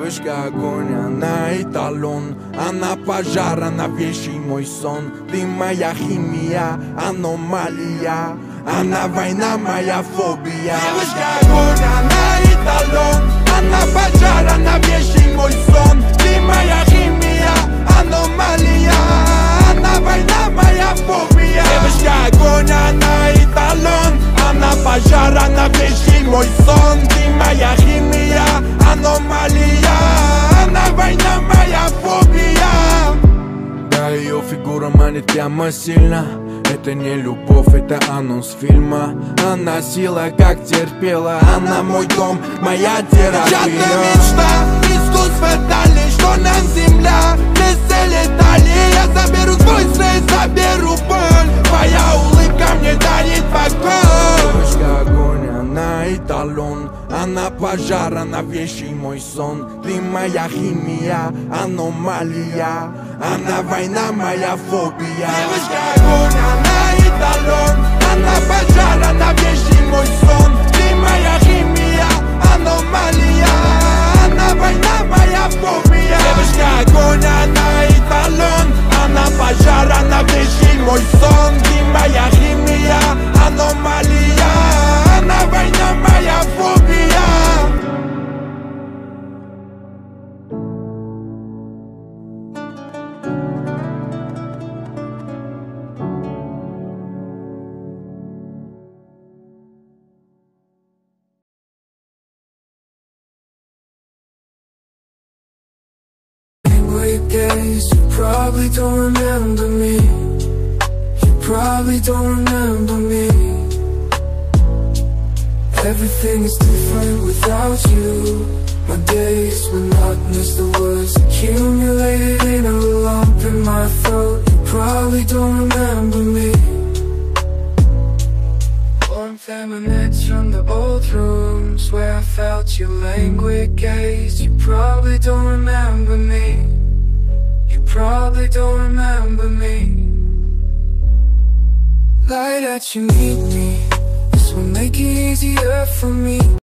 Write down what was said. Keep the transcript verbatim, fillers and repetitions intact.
Девушка огонь, она эталон, она пожар, она вещи мой сон. Ты моя химия, аномалия, она война, моя фобия. Девушка огонь, она эталон, она пожар, она вещи мой сон. Ты моя химия, аномалия, она война, моя фобия. Девушка огонь, она эталон, она пожар, она вещи мой сон. Ты моя химия, аномалия, она война, моя фобия. Да, ее фигура манит прямо сильно. Это не любовь, это анонс фильма. Она сила, как терпела. Она мой дом, моя терапия. Часто мечта, искусство дали, что нам земля без цели дали. Я заберу свой стресс, заберу боль. Твоя улыбка мне дарит покой. Девушка огонь, она эталон, она пожар, она вещи мой сон. Ты моя химия, аномалия, она война, моя фобия. Девушка огонь, она эталон, она пожар, она вещи мой сон. Ты моя химия, аномалия, она война, моя фобия. Девушка огонь, она эталон, она пожар, она вещи мой сон. Ты моя химия, аномалия, она война, моя фобия. You gaze, you probably don't remember me. You probably don't remember me. Everything is different without you. My days monotonous, the words accumulated in a lump in my throat. You probably don't remember me. Warmth emanates from the old rooms where I felt your languid gaze. You probably don't remember me. You probably don't remember me. Light that you need me, this will make it easier for me.